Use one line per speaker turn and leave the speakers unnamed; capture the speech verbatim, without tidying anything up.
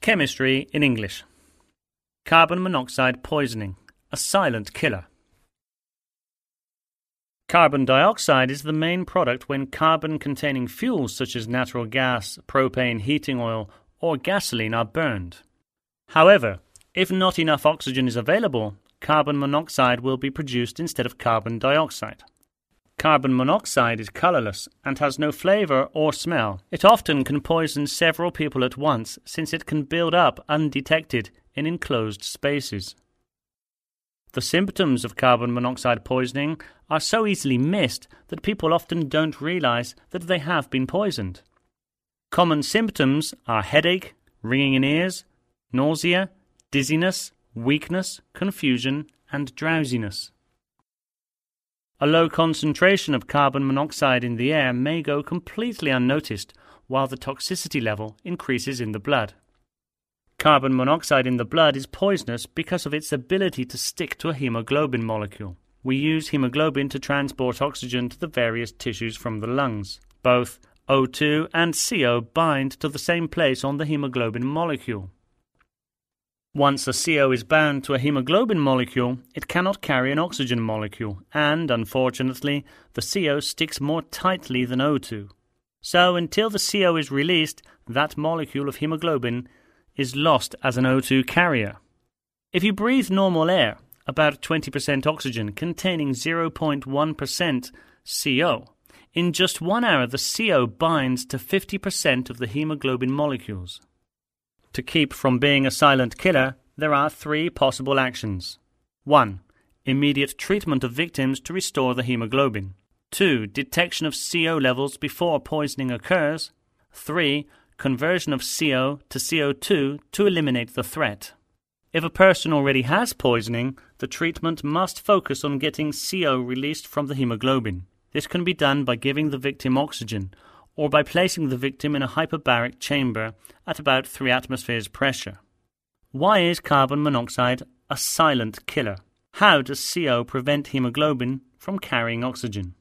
Chemistry in English. Carbon monoxide poisoning, a silent killer. Carbon dioxide is the main product when carbon-containing fuels such as natural gas, propane, heating oil, or gasoline are burned. However, if not enough oxygen is available, carbon monoxide will be produced instead of carbon dioxide. Carbon monoxide is colorless and has no flavor or smell. It often can poison several people at once since it can build up undetected in enclosed spaces. The symptoms of carbon monoxide poisoning are so easily missed that people often don't realize that they have been poisoned. Common symptoms are headache, ringing in ears, nausea, dizziness, weakness, confusion, and drowsiness. A low concentration of carbon monoxide in the air may go completely unnoticed while the toxicity level increases in the blood. Carbon monoxide in the blood is poisonous because of its ability to stick to a hemoglobin molecule. We use hemoglobin to transport oxygen to the various tissues from the lungs. Both O two and C O bind to the same place on the hemoglobin molecule. Once a C O is bound to a hemoglobin molecule, it cannot carry an oxygen molecule, and, unfortunately, the C O sticks more tightly than O two. So, until the C O is released, that molecule of hemoglobin is lost as an O two carrier. If you breathe normal air, about twenty percent oxygen containing zero point one percent C O, in just one hour the C O binds to fifty percent of the hemoglobin molecules. To keep from being a silent killer, there are three possible actions. one. Immediate treatment of victims to restore the hemoglobin. two. Detection of C O levels before poisoning occurs. three. Conversion of C O to C O two to eliminate the threat. If a person already has poisoning, the treatment must focus on getting C O released from the hemoglobin. This can be done by giving the victim oxygen, or by placing the victim in a hyperbaric chamber at about three atmospheres pressure. Why is carbon monoxide a silent killer? How does C O prevent hemoglobin from carrying oxygen?